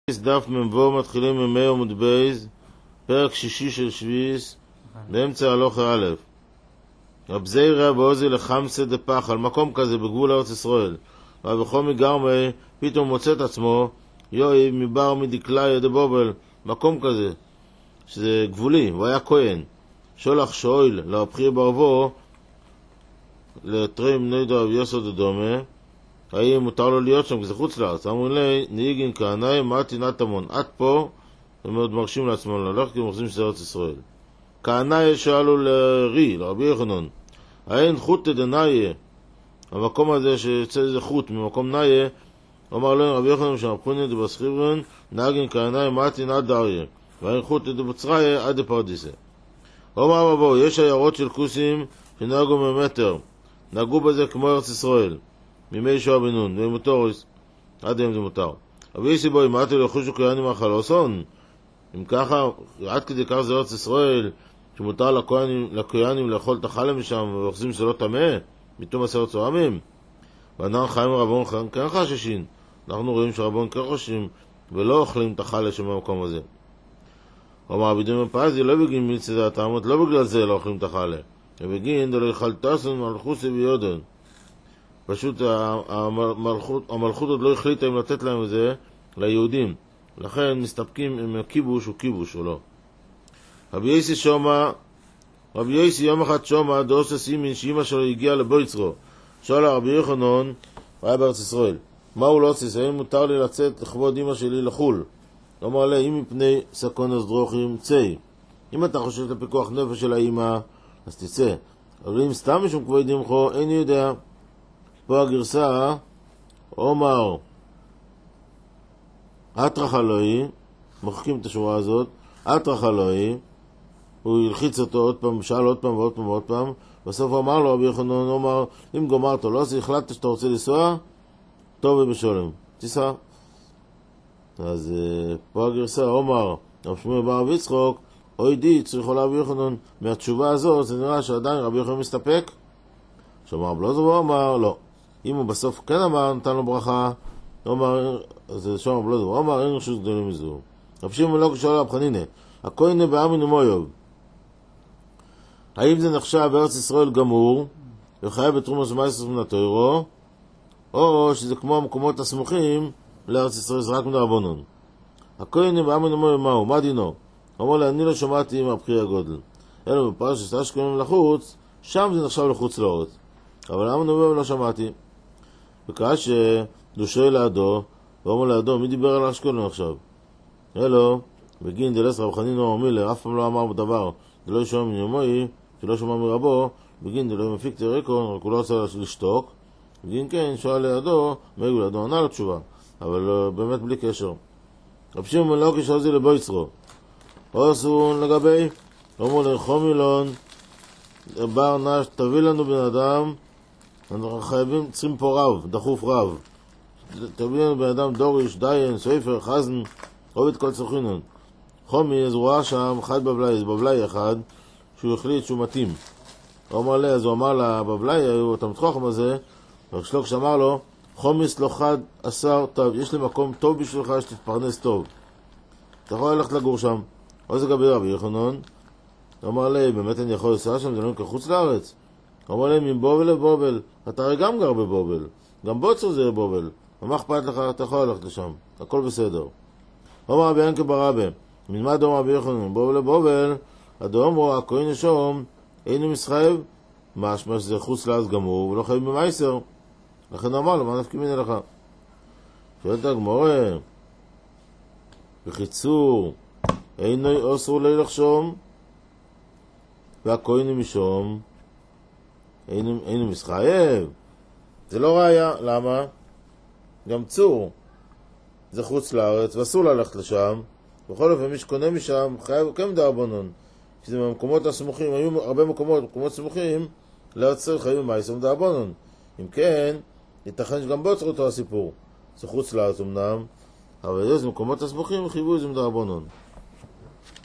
דף מבוא מתחילים ממי עמוד בייז, פרק שישי של שביס, באמצע הלוכה א'. רב זיירא בעוזי לחמסה דפח, על מקום כזה בגבול ארץ ישראל. רב חומי גרמי פתאום מוצא את עצמו, יואיב מבר מדקלאי דבובל, מקום כזה, שזה גבולי, הוא היה כהן. שולח שואל להבחיר ברבו, לתרים נדו רב יוסו דדומה, האם מותר לו להיות שם, כי זה חוץ לארץ. אמרו לי, נהיגין כהנאי, מתי נתמון. עד פה, הם מאוד מרשים לעצמם ללכת, כי הם מרשים שזה ארץ ישראל. כהנאי שאלו לרי, לרבי יוחנן, האין חוט דנאי, המקום הזה שיוצא איזה חוט ממקום נאי, אמר להם רבי יוחנן שמפוני דבסחיברן, נהגין כהנאי, מתי נת דריה, והאין חוט דבצראי עד דפרדיסה. אומר רבו, יש עיירות של כוסים שנהגו ממטר, נהגו בזה כמו ארץ ישראל. מימי ישוע בן נון, ומותוריס, עד היום זה מותר. אבל יש סיבוי, אמרתי לו, חושו כהנים החלוסון, אם ככה, עד כדי כך זה ארץ ישראל, שמותר לכהנים לאכול את החלם משם, ואוחזים שלא טמא, מתום 10 צועמים. ואנחנו חיים רבון כן חששים, אנחנו רואים שרבון כן חוששים, ולא אוכלים את החלם שם במקום הזה. אומר רבי פזי, לא בגין מילצי דעת העמות, לא בגלל זה לא אוכלים את החלם, ובגין דלו יחלטסון מלכוסי ויודן. פשוט המלכות עוד לא החליטה אם לתת להם את זה ליהודים. לכן מסתפקים אם הכיבוש הוא כיבוש או לא. רבי יוסי יום אחד שומע דוסה סימין שאמא שלו הגיעה לבויצרו. שואל רבי יוחנן, היה בארץ ישראל, מה הוא לא עושה? האם מותר לי לצאת לכבוד אמא שלי לחול? אמר לה, אם מפני סכונס דרוכים צא. אם אתה חושב את הפיקוח נפש של האמא, אז תצא. אבל אם סתם משום כבוד אמך, אין יודע. פה הגרסה, אומר, אטרח אלוהי, מוחקים את השורה הזאת, אטרח אלוהי, הוא ילחיץ אותו עוד פעם, שאל עוד פעם ועוד פעם ועוד פעם, בסוף הוא אמר לו, רבי יוחנן, אומר, אם גומרת לא, אז החלטת שאתה רוצה לנסוע, טוב ובשולם, תיסע. אז פה הגרסה, אומר, רב שמואל בר רב יצחוק, אוי די, צריכו רבי יוחנן, מהתשובה הזאת, זה נראה שעדיין רבי יוחנן מסתפק, שאומר, בלוזו אמר, לא. אם הוא בסוף כן אמר, נתן לו ברכה, אומר, זה שומר בלוזו, הוא אמר, אין רשות גדולים מזו. רב שמעון לא כשאל רב חנינא, הכהן בעמין ומויוב. האם זה נחשב בארץ ישראל גמור, וחייב בתרומות ומעשר מן התורה, או שזה כמו המקומות הסמוכים לארץ ישראל, זה רק מדרבנן. הכהן בעמין ומויוב מהו? מה דינו? אומר לה, אני לא שמעתי עם הבחיר הגודל. אלו בפרשת אשקלון לחוץ, שם זה נחשב לחוץ לארץ. אבל למה נובע לא שמעתי? וכאשר דושי לידו, ואומר לידו, מי דיבר על אשקלון עכשיו? אלו, בגין דלס רב חנינא מילר, אף פעם לא אמר בדבר, דלא ישמע מיומוי, שלא שמע מרבו, בגין דלא מפיק תריקון, רק הוא לא רוצה לשתוק, בגין כן, שואל לידו, מגו לידו, ענה לו תשובה, אבל באמת בלי קשר. רב שמעון לא כשעוזי לבויצרו, עושון לגבי, אומר לרחומילון, בר נש, תביא לנו בן אדם, אנחנו חייבים, צריכים פה רב, דחוף רב. תביא לנו בן אדם דוריש, דיין, סופר, חזן, עובד כל צוחינון. חומי, אז הוא ראה שם חד בבלי, זה בבלי אחד, שהוא החליט שהוא מתאים. הוא אמר לה, אז הוא אמר לה, בבלי, אתה מתחוכם הזה, ושלוק שאמר לו, חומיס לא חד עשר, טוב, יש לי מקום טוב בשבילך, שתתפרנס טוב. אתה יכול ללכת לגור שם. או זה גבי רבי יוחנן, הוא אמר לי, באמת אני יכול לנסוע שם, זה לא כחוץ לארץ. הוא אמר לי, מבובל לבובל, אתה הרי גם גר בבובל, גם בוצר זה בובל, ומה אכפת לך, אתה יכול ללכת לשם, הכל בסדר. הוא אמר רבי ינקה ברבה, מלמד אומר רבי יוחנן, מבובל לבובל, הדאמרו, הכהן ישום, אינו מסחייב, משמע שזה חוץ לארץ גמור, ולא חייב במייסר. לכן אמר לו, מה נפקים הנה לך? שואלת הגמורה, בחיצור, אינו אסור לי לחשום, והכהן משום, אינו מסחייב. זה לא ראיה, למה? גם צור, זה חוץ לארץ, ואסור ללכת לשם, בכל אופן מי שקונה משם, חייב כן דרבנן, כי זה מהמקומות הסמוכים, היו הרבה מקומות סמוכים, לארץ ישראל חייבים מייסר דרבנן. אם כן, ייתכן שגם בוצר אותו הסיפור, זה חוץ לארץ אמנם, אבל יש מקומות הסמוכים, חייבו איזה דרבנן.